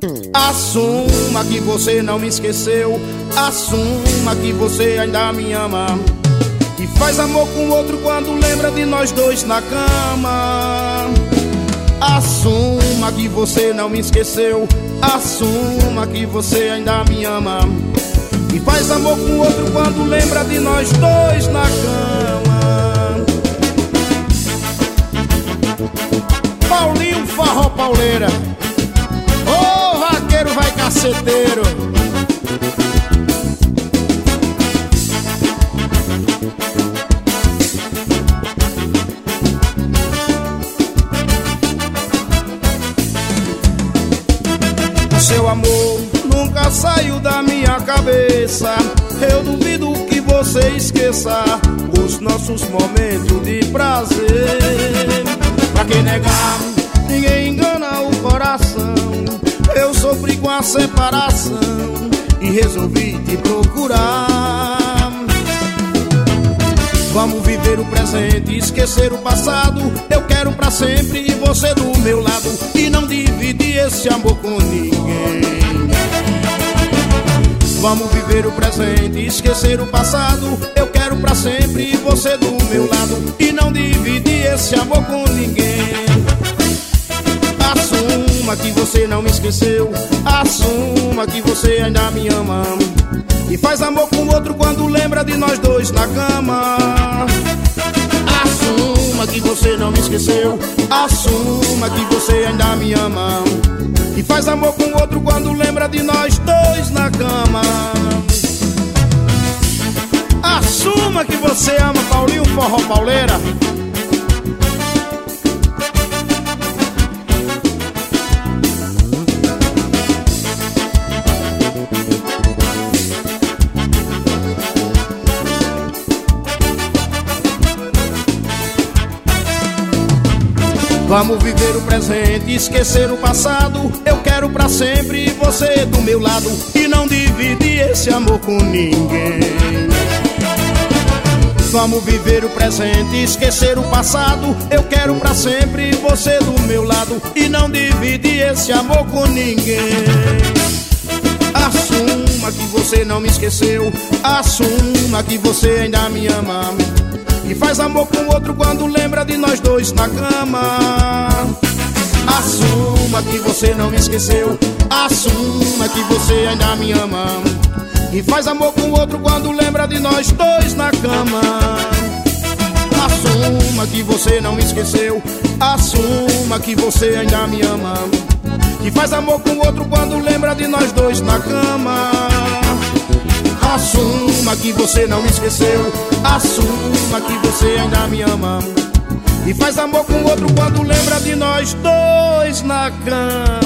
Assuma que você não me esqueceu. Assuma que você ainda me ama e faz amor com outro quando lembra de nós dois na cama. Assuma que você não me esqueceu. Assuma que você ainda me ama e faz amor com outro quando lembra de nós dois na cama. Paulinho Forró Pauleira, ô vaqueiro vai caceteiro. Seu amor nunca saiu da minha cabeça. Eu duvido que você esqueça os nossos momentos de prazer. Pra que negar? Ninguém engana o coração. Eu sofri com a separação e resolvi te procurar. Vamos viver o presente e esquecer o passado. Eu quero pra sempre e você do meu lado e não dividir esse amor com ninguém. Vamos viver o presente e esquecer o passado. Eu quero pra sempre e você do meu lado e não dividir esse amor com ninguém. Assuma que você não me esqueceu. Assuma que você ainda me ama e faz amor com outro quando lembra de nós dois na cama. Assuma que você não me esqueceu. Assuma que você ainda me ama e faz amor com outro quando lembra de nós dois na cama. Assuma que você ama Paulinho Forró Pauleira. Vamos viver o presente e esquecer o passado. Eu quero pra sempre e você do meu lado e não dividir esse amor com ninguém. Vamos viver o presente e esquecer o passado. Eu quero pra sempre e você do meu lado e não dividir esse amor com ninguém. Assuma que você não me esqueceu. Assuma que você ainda me ama e faz amor com outro quando lembra de nós dois na cama. Assuma que você não me esqueceu. Assuma que você ainda me ama e faz amor com outro quando lembra de nós dois na cama. Assuma que você não me esqueceu. Assuma que você ainda me ama e faz amor com outro quando lembra de nós dois na cama. Assuma que você não me esqueceu. Assuma que você ainda me ama e faz amor com outro quando lembra de nós dois na cama.